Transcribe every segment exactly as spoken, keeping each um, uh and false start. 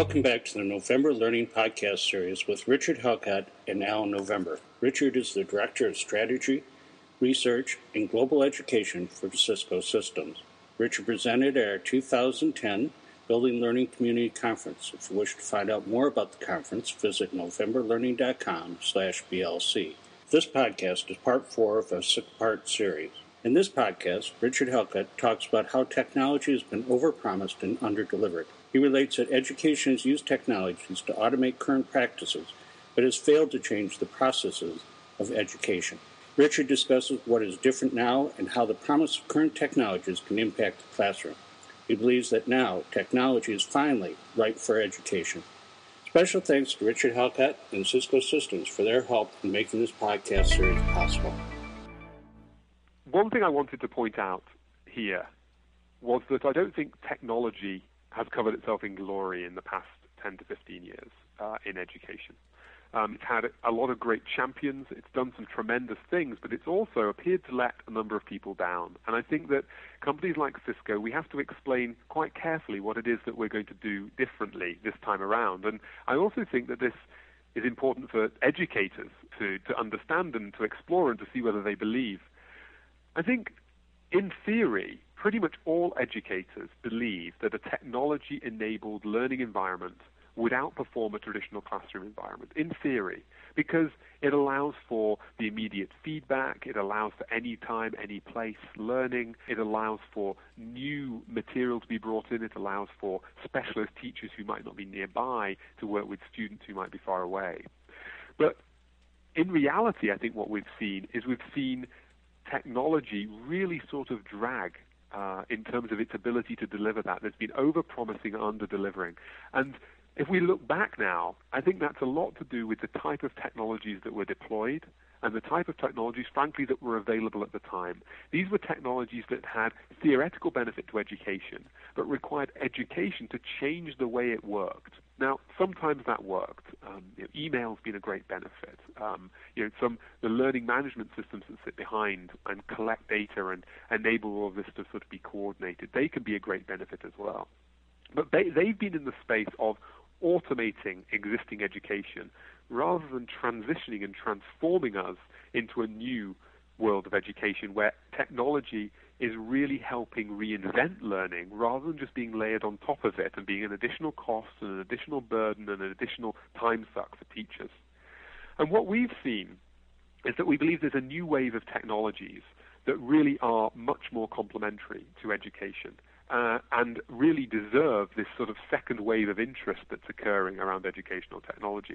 Welcome back to the November Learning Podcast Series with Richard Halcott and Alan November. Richard is the Director of Strategy, Research, and Global Education for Cisco Systems. Richard presented at our two thousand ten Building Learning Community Conference. If you wish to find out more about the conference, visit novemberlearning.com slash BLC. This podcast is part four of a six-part series. In this podcast, Richard Halcott talks about how technology has been overpromised and underdelivered. He relates that education has used technologies to automate current practices, but has failed to change the processes of education. Richard discusses what is different now and how the promise of current technologies can impact the classroom. He believes that now technology is finally right for education. Special thanks to Richard Halcott and Cisco Systems for their help in making this podcast series possible. One thing I wanted to point out here was that I don't think technology has covered itself in glory in the past ten to fifteen years uh, in education. Um, it's had a lot of great champions, it's done some tremendous things, but it's also appeared to let a number of people down. And I think that companies like Cisco, we have to explain quite carefully what it is that we're going to do differently this time around. And I also think that this is important for educators to, to understand and to explore and to see whether they believe. I think, in theory, pretty much all educators believe that a technology-enabled learning environment would outperform a traditional classroom environment, in theory, because it allows for the immediate feedback, it allows for any time, any place learning, it allows for new material to be brought in, it allows for specialist teachers who might not be nearby to work with students who might be far away. But in reality, I think what we've seen is we've seen technology really sort of drag uh, in terms of its ability to deliver that. There's been over-promising and under-delivering. And if we look back now, I think that's a lot to do with the type of technologies that were deployed and the type of technologies, frankly, that were available at the time. These were technologies that had theoretical benefit to education, but required education to change the way it worked. Now, sometimes that worked. Um, you know, email's been a great benefit. Um, you know, some the learning management systems that sit behind and collect data and enable all of this to sort of be coordinated, they can be a great benefit as well. But they, they've been in the space of automating existing education rather than transitioning and transforming us into a new world of education where technology is really helping reinvent learning rather than just being layered on top of it and being an additional cost and an additional burden and an additional time suck for teachers. And what we've seen is that we believe there's a new wave of technologies that really are much more complementary to education. Uh, and really deserve this sort of second wave of interest that's occurring around educational technology.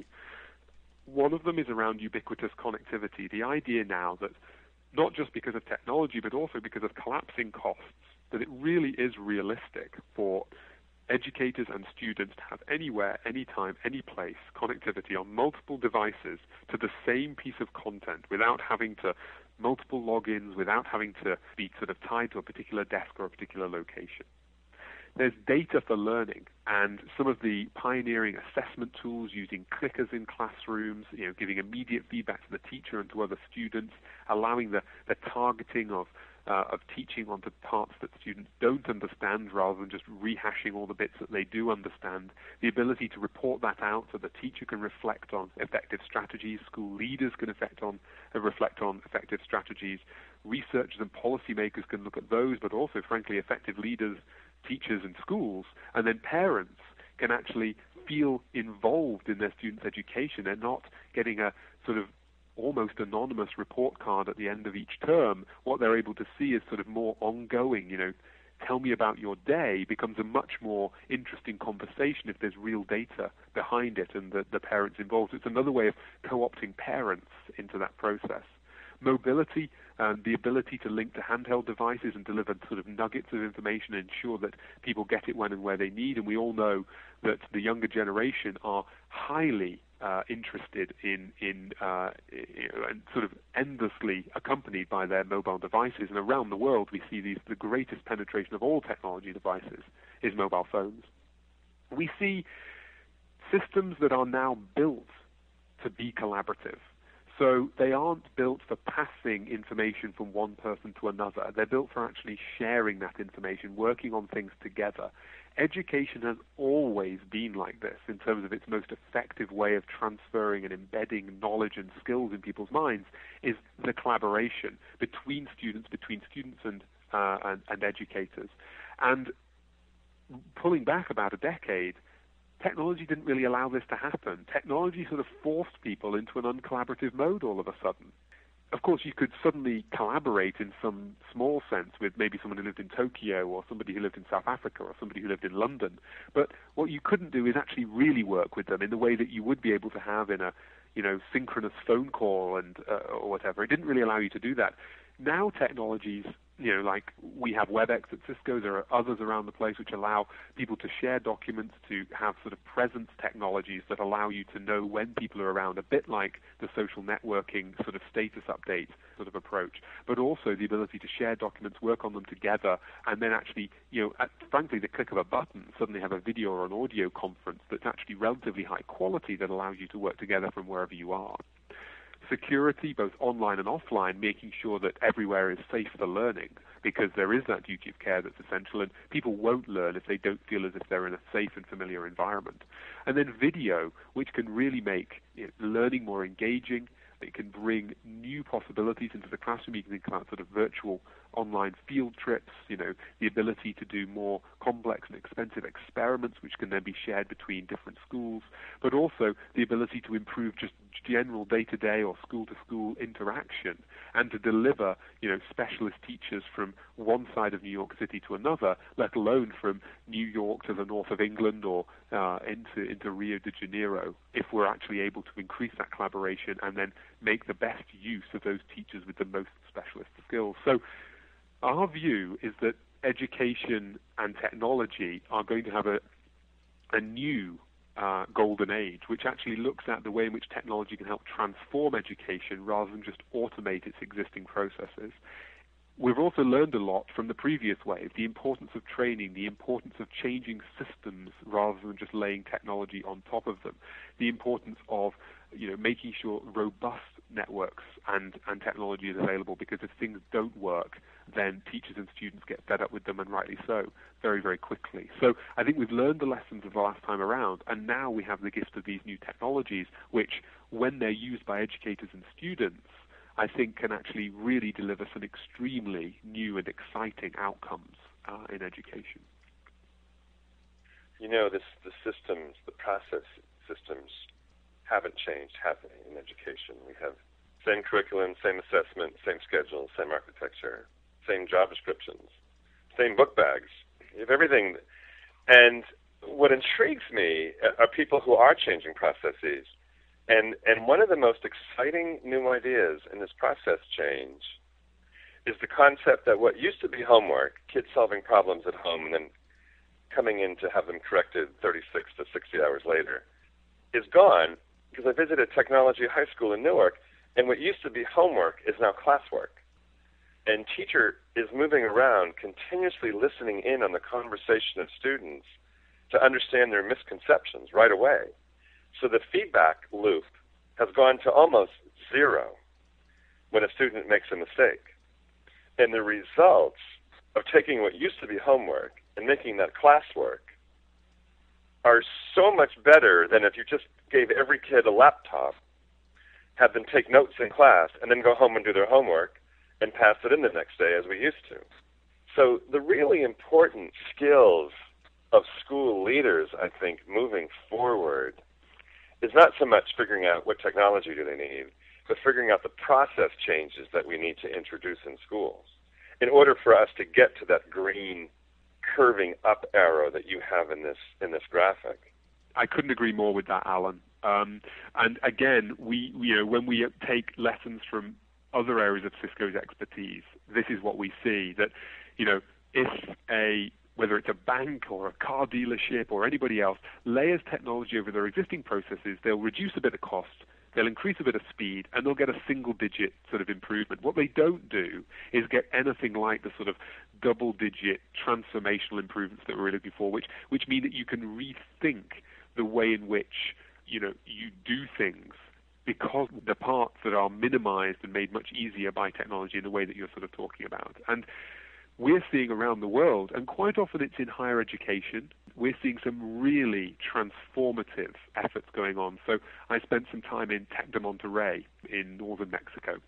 One of them is around ubiquitous connectivity, the idea now that not just because of technology, but also because of collapsing costs, that it really is realistic for educators and students to have anywhere, anytime, any place connectivity on multiple devices to the same piece of content without having to multiple logins, without having to be sort of tied to a particular desk or a particular location. There's data for learning, and some of the pioneering assessment tools using clickers in classrooms, you know, giving immediate feedback to the teacher and to other students, allowing the, the targeting of uh, of teaching onto parts that students don't understand rather than just rehashing all the bits that they do understand, the ability to report that out so the teacher can reflect on effective strategies, school leaders can effect on, uh, reflect on effective strategies, researchers and policymakers can look at those, but also, frankly, effective leaders, teachers and schools, and then parents can actually feel involved in their students' education. They're not getting a sort of almost anonymous report card at the end of each term. What they're able to see is sort of more ongoing, you know, tell me about your day becomes a much more interesting conversation if there's real data behind it and the, the parents involved. It's another way of co-opting parents into that process. Mobility, um, the ability to link to handheld devices and deliver sort of nuggets of information and ensure that people get it when and where they need. And we all know that the younger generation are highly uh, interested in, in uh, you know, and sort of endlessly accompanied by their mobile devices. And around the world, we see these, the greatest penetration of all technology devices is mobile phones. We see systems that are now built to be collaborative. So they aren't built for passing information from one person to another. They're built for actually sharing that information, working on things together. Education has always been like this in terms of its most effective way of transferring and embedding knowledge and skills in people's minds is the collaboration between students, between students and, uh, and, and educators. And pulling back about a decade, technology didn't really allow this to happen. Technology sort of forced people into an uncollaborative mode all of a sudden. Of course, you could suddenly collaborate in some small sense with maybe someone who lived in Tokyo or somebody who lived in South Africa or somebody who lived in London. But what you couldn't do is actually really work with them in the way that you would be able to have in a, you know, synchronous phone call and uh, or whatever. It didn't really allow you to do that. Now technologies, you know, like we have WebEx at Cisco, there are others around the place which allow people to share documents, to have sort of presence technologies that allow you to know when people are around, a bit like the social networking sort of status update sort of approach, but also the ability to share documents, work on them together, and then actually, you know, at, frankly, the click of a button, suddenly have a video or an audio conference that's actually relatively high quality that allows you to work together from wherever you are. Security, both online and offline, making sure that everywhere is safe for learning, because there is that duty of care that's essential, and people won't learn if they don't feel as if they're in a safe and familiar environment. And then video, which can really make, you know, learning more engaging. It can bring new possibilities into the classroom. You can think about sort of virtual online field trips, you know, the ability to do more complex and expensive experiments, which can then be shared between different schools, but also the ability to improve just general day-to-day or school-to-school interaction, and to deliver, you know, specialist teachers from one side of New York City to another, let alone from New York to the north of England or uh, into into Rio de Janeiro, if we're actually able to increase that collaboration and then make the best use of those teachers with the most specialist skills. So our view is that education and technology are going to have a, a new uh, golden age, which actually looks at the way in which technology can help transform education rather than just automate its existing processes. We've also learned a lot from the previous wave, the importance of training, the importance of changing systems rather than just laying technology on top of them, the importance of, you know, making sure robust networks and, and technology is available, because if things don't work, then teachers and students get fed up with them, and rightly so, very, very quickly. So I think we've learned the lessons of the last time around, and now we have the gift of these new technologies, which, when they're used by educators and students, I think can actually really deliver some extremely new and exciting outcomes uh, in education. You know, this, the systems, the process systems haven't changed, have they, in education? We have same curriculum, same assessment, same schedule, same architecture, same job descriptions, same book bags. You have everything. And what intrigues me are people who are changing processes. And and one of the most exciting new ideas in this process change is the concept that what used to be homework, kids solving problems at home and then coming in to have them corrected thirty-six to sixty hours later, is gone, because I visited Technology High School in Newark, and what used to be homework is now classwork. And teacher is moving around, continuously listening in on the conversation of students to understand their misconceptions right away. So the feedback loop has gone to almost zero when a student makes a mistake. And the results of taking what used to be homework and making that classwork are so much better than if you just gave every kid a laptop, had them take notes in class, and then go home and do their homework and pass it in the next day as we used to. So the really important skills of school leaders, I think, moving forward is not so much figuring out what technology do they need, but figuring out the process changes that we need to introduce in schools in order for us to get to that green curving up arrow that you have in this in this graphic. I couldn't agree more with that, Alan. Um, and again, we you know when we take lessons from other areas of Cisco's expertise, this is what we see, that you know if a whether it's a bank or a car dealership or anybody else, layers technology over their existing processes, they'll reduce a bit of cost, they'll increase a bit of speed, and they'll get a single-digit sort of improvement. What they don't do is get anything like the sort of double-digit transformational improvements that we're looking for, which which mean that you can rethink the way in which you know you do things because the parts that are minimized and made much easier by technology in the way that you're sort of talking about. And we're seeing around the world, and quite often it's in higher education, we're seeing some really transformative efforts going on. So I spent some time in Tec de Monterrey in northern Mexico,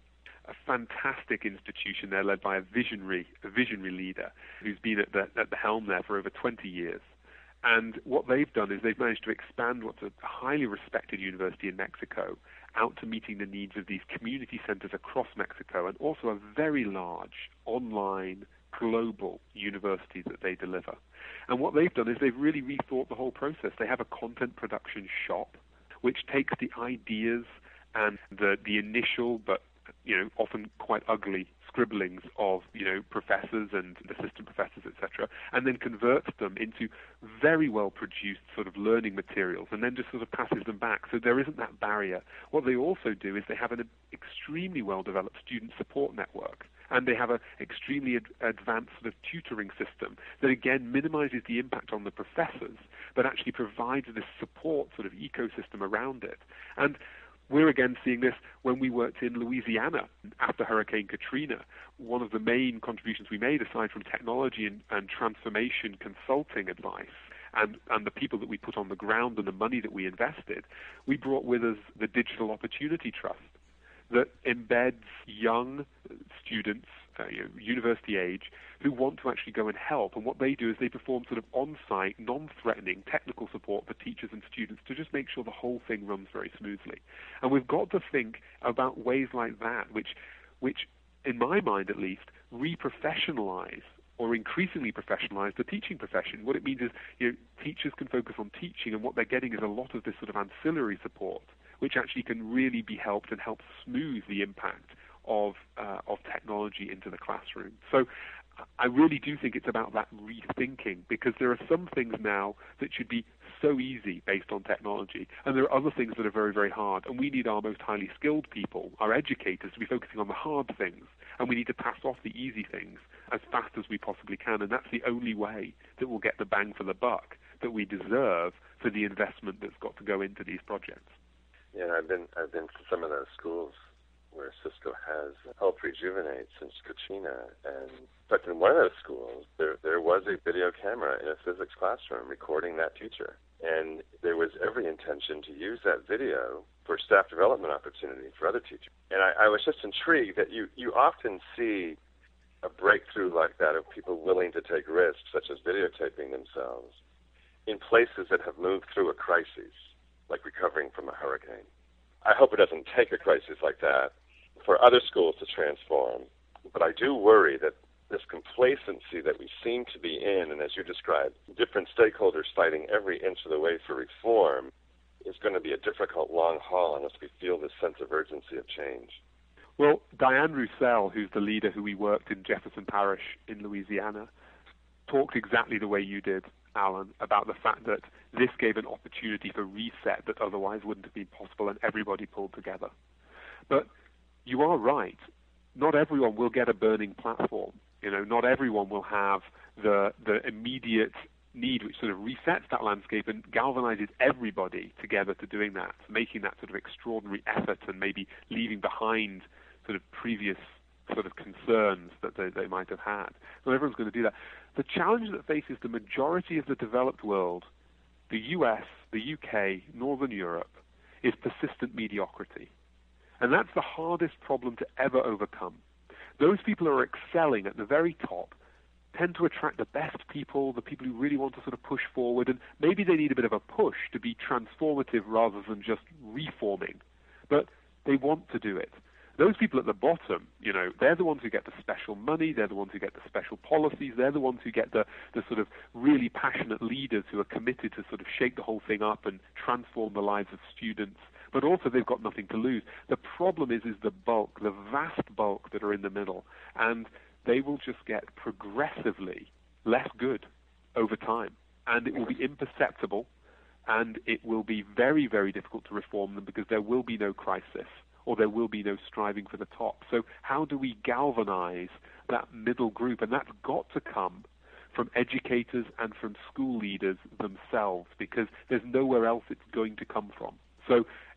a fantastic institution there led by a visionary, a visionary leader who's been at the, at the helm there for over twenty years. And what they've done is they've managed to expand what's a highly respected university in Mexico out to meeting the needs of these community centers across Mexico, and also a very large online global university that they deliver. And what they've done is they've really rethought the whole process. They have a content production shop which takes the ideas and the, the initial but you know often quite ugly scribblings of you know professors and assistant professors, et cetera, and then converts them into very well produced sort of learning materials, and then just sort of passes them back. So there isn't that barrier. What they also do is they have an extremely well developed student support network, and they have an extremely ad- advanced sort of tutoring system that again minimizes the impact on the professors, but actually provides this support sort of ecosystem around it. And we're again seeing this when we worked in Louisiana after Hurricane Katrina. One of the main contributions we made, aside from technology and, and transformation consulting advice, and, and the people that we put on the ground and the money that we invested, we brought with us the Digital Opportunity Trust that embeds young students, uh, you know, university age, who want to actually go and help. And what they do is they perform sort of on-site, non-threatening technical support for teachers and students to just make sure the whole thing runs very smoothly. And we've got to think about ways like that, which, which in my mind at least, re-professionalize or increasingly professionalize the teaching profession. What it means is, you know, teachers can focus on teaching, and what they're getting is a lot of this sort of ancillary support, which actually can really be helped and help smooth the impact of uh, of technology into the classroom. So I really do think it's about that rethinking, because there are some things now that should be so easy based on technology, and there are other things that are very, very hard, and we need our most highly skilled people, our educators, to be focusing on the hard things, and we need to pass off the easy things as fast as we possibly can, and that's the only way that we'll get the bang for the buck that we deserve for the investment that's got to go into these projects. Yeah, I've been I've been to some of those schools where Cisco has helped rejuvenate since Katrina, and but in one of those schools there there was a video camera in a physics classroom recording that teacher, and there was every intention to use that video for staff development opportunity for other teachers. And I, I was just intrigued that you you often see a breakthrough like that of people willing to take risks, such as videotaping themselves, in places that have moved through a crisis, like recovering from a hurricane. I hope it doesn't take a crisis like that for other schools to transform, but I do worry that this complacency that we seem to be in, and as you described, different stakeholders fighting every inch of the way for reform, is going to be a difficult long haul unless we feel this sense of urgency of change. Well, Diane Roussel, who's the leader who we worked in Jefferson Parish in Louisiana, talked exactly the way you did, Alan, about the fact that this gave an opportunity for reset that otherwise wouldn't have been possible, and everybody pulled together. But you are right. Not everyone will get a burning platform. You know, not everyone will have the the immediate need which sort of resets that landscape and galvanizes everybody together to doing that, making that sort of extraordinary effort and maybe leaving behind sort of previous sort of concerns that they, they might have had. Not everyone's going to do that. The challenge that faces the majority of the developed world, the U S, the U K, Northern Europe, is persistent mediocrity. And that's the hardest problem to ever overcome. Those people who are excelling at the very top tend to attract the best people, the people who really want to sort of push forward, and maybe they need a bit of a push to be transformative rather than just reforming. But they want to do it. Those people at the bottom, you know, they're the ones who get the special money, they're the ones who get the special policies, they're the ones who get the, the sort of really passionate leaders who are committed to sort of shake the whole thing up and transform the lives of students, but also they've got nothing to lose. The problem is, is the bulk, the vast bulk that are in the middle, and they will just get progressively less good over time, and it will be imperceptible, and it will be very, very difficult to reform them because there will be no crisis, or there will be no striving for the top. So how do we galvanize that middle group? And that's got to come from educators and from school leaders themselves, because there's nowhere else it's going to come from. So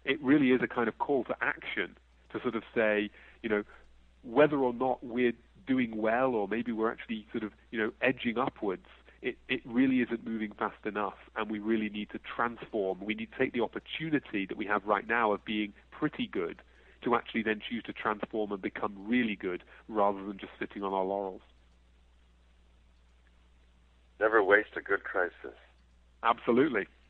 it really is a kind of call to action to sort of say, you know, whether or not we're doing well or maybe we're actually sort of, you know, edging upwards, it, it really isn't moving fast enough, and we really need to transform. We need to take the opportunity that we have right now of being pretty good to actually then choose to transform and become really good rather than just sitting on our laurels. Never waste a good crisis. Absolutely.